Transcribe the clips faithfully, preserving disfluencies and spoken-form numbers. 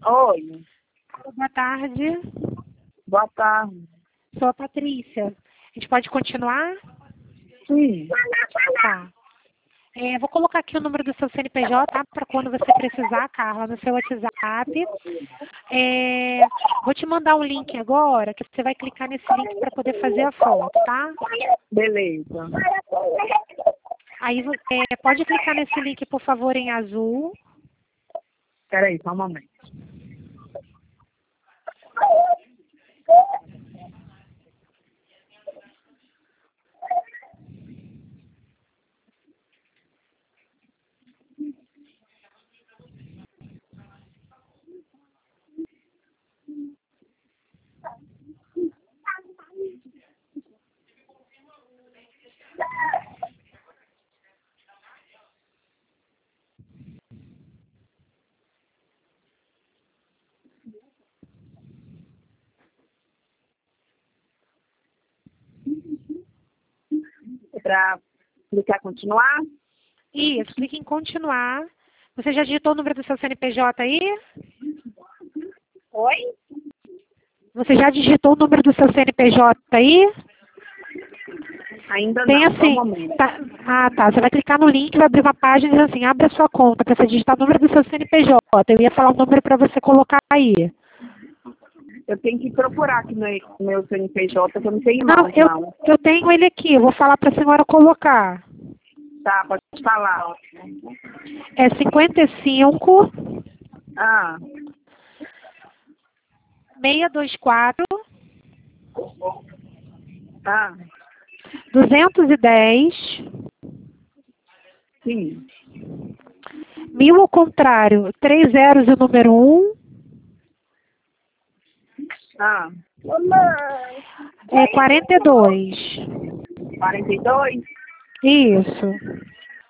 Oi, Boa tarde. boa tarde. Sou a Patrícia. A gente pode continuar? Sim, Tá. É, vou colocar aqui o número do seu C N P J, tá? Para quando você precisar, Carla, no seu WhatsApp. É, vou te mandar um link agora, que você vai clicar nesse link para poder fazer a foto, tá? beleza. Aí vo- é, pode clicar nesse link, por favor, em azul. Peraí, só um momento. Para clicar continuar? Isso, clique em continuar. Você já digitou o número do seu C N P J aí? Oi? Você já digitou o número do seu C N P J aí? Ainda Tem não, só um assim, momento. tá, ah tá, você vai clicar no link, vai abrir uma página dizendo assim, abre a sua conta, para você digitar o número do seu C N P J. Eu ia falar o número para você colocar aí. Eu tenho que procurar aqui no meu C N P J, que eu não tenho Não, mais, eu, não. eu tenho ele aqui, eu vou falar para a senhora colocar. Tá, pode falar. É cinquenta e cinco, Ah, seiscentos e vinte e quatro, ah, duzentos e dez, sim. mil ao contrário, três zeros e o número um, Ah, é quarenta e dois. quarenta e dois? Isso.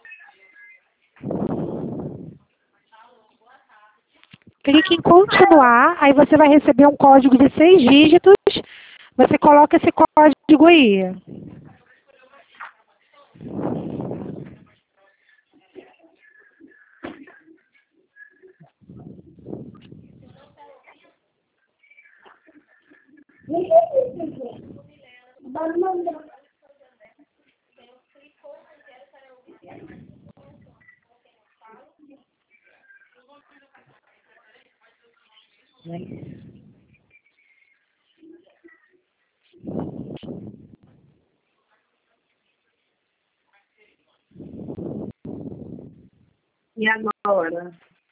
Clique em continuar, aí você vai receber um código de seis dígitos. Você coloca esse código aí. E agora?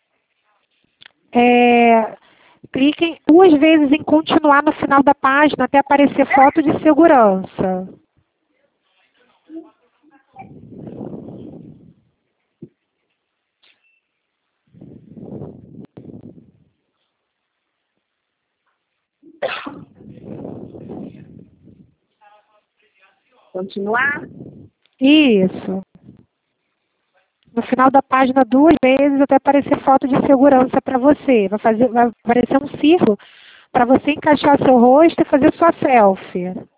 É, cliquem duas vezes em continuar no final da página até aparecer foto de segurança. Continuar? Isso. No final da página, duas vezes até aparecer foto de segurança para você. Vai, fazer, vai aparecer um círculo para você encaixar seu rosto e fazer sua selfie.